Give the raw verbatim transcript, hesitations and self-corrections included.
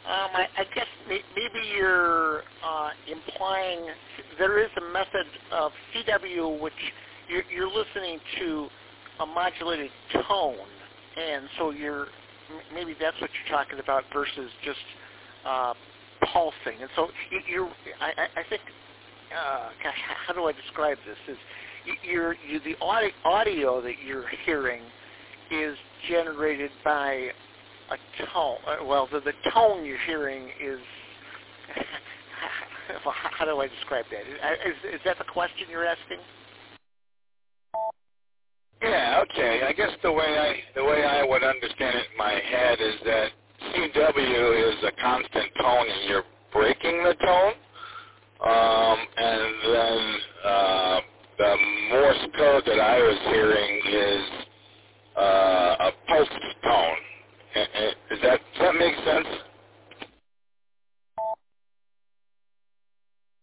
Um, I, I guess may, maybe you're uh, implying there is a method of C W which you're, you're listening to a modulated tone, and so you're maybe that's what you're talking about versus just uh, pulsing. And so you, you're, I, I think, uh, gosh, how do I describe this? Is you're, you the audio, audio that you're hearing is generated by a tone. Uh, well, the, the tone you're hearing is. How do I describe that? Is, is that the question you're asking? Yeah, okay. I guess the way I the way I would understand it in my head is that C W is a constant tone, and you're breaking the tone, um, and then uh, the Morse code that I was hearing is uh, a pulse tone. Does that does that make sense?